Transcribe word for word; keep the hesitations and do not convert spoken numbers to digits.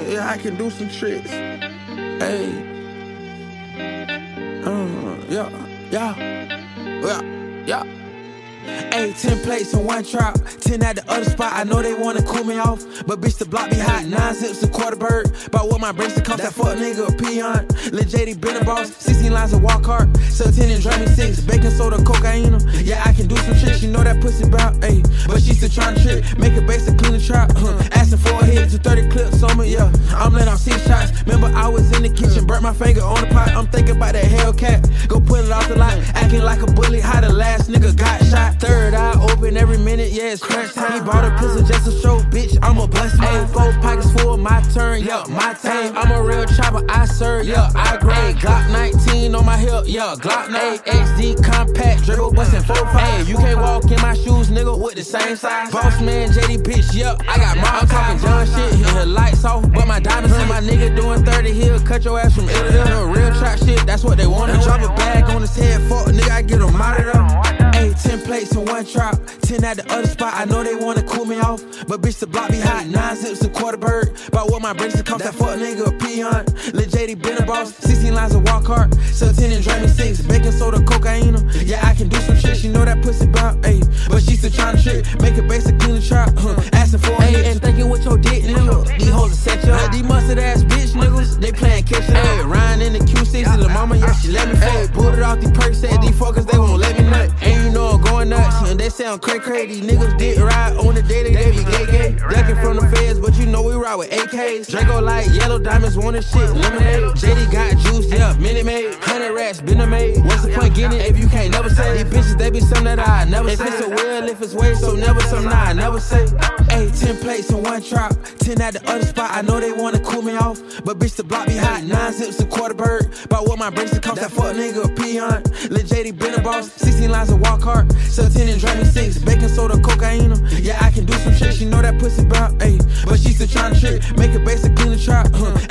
yeah, I can do some tricks. Hey, uh, yeah, yeah, yeah, yeah. Ayy, ten plates in one trap, ten at the other spot. I know they wanna cool me off, but bitch, the block be hot. Nine zips, a quarter bird. About what my bracelet cost, that fuck nigga a peon. Lil' J D been a boss, sixteen lines of walk hard. seventeen and drum me six, baking soda, cocaine. Yeah, I can do some tricks, you know that pussy bout, ayy. But she still tryna trick, make a basic clean the trap. Uh, asking for a hit, to thirty clips on me, yeah. I'm letting off six shots. Remember, I was in the kitchen, burnt my finger on the pot. I'm thinking about that Hellcat, go put it off the lot. Acting like a bully, how the last nigga got shot. Third eye open every minute, yeah, it's crunch time. He bought a pistol just to show, bitch, I'm a blessed man. Four pockets full, my turn, yeah, my time. I'm a real chopper, I serve, yeah, I grade. Glock nineteen on my hip, yeah, Glock nine. X D compact, dribble bustin' four five. You can't walk in my shoes, nigga, with the same size. Boss man, J D, bitch, yeah, I got my I'm talking John shit, hit the lights off, but my diamonds in my nigga doing thirty, he'll cut your ass from ear to ear. Real trap shit, that's what they want. Drop a bag on his head, fuck, nigga, I get him out of there. Ayy, ten plates in one trap, ten at the other spot. I know they wanna cool me off, but bitch, the block be hot. Nine zips, a quarter bird. About what my bracelet cost, that fuck nigga a peon. Lil' J D been a boss, sixteen lines of walk hard. seventeen and drum me six, baking soda, cocaine. Yeah, I can do some shit, you know that pussy bout, ayy. But she still tryna trick, make a basic clean the trap. Uh, asking for a hit, and thinking with your dick, nigga. These hoes are set you up. These mustard ass bitch niggas, they playin' catch it. Ayy, riding in the Q six, and the mama, yeah, she let me fuck. Pulled it off these perks, said these fuckers, they won't let me nut. And you know I'm going nuts, and they sound cray cray. These niggas did ride on the day they be gay gay. Ducking from the feds, but you know we ride with A Ks. Draco like yellow diamonds, wanting shit, lemonade. J D got juice, yeah, Minute Maid. Hundred rats, been a maid. What's the point getting it if you can't never say? These bitches, they be something that I never say. If it's a will, if it's way, so never something I never say. Ayy, ten plates in one trap, ten at the other spot. I know they wanna cool me off, but bitch, the block be hot. Nine zips, a quarter bird. About what my bracelet cost, that fuck nigga a peon. Lil' J D been a boss, sixteen lines of walk hard. seventeen and drum me six, baking soda, cocaine. Yeah, I can do some tricks, you know that pussy bout, ayy. But she still tryna trick, make a basic clean the trap. Uh,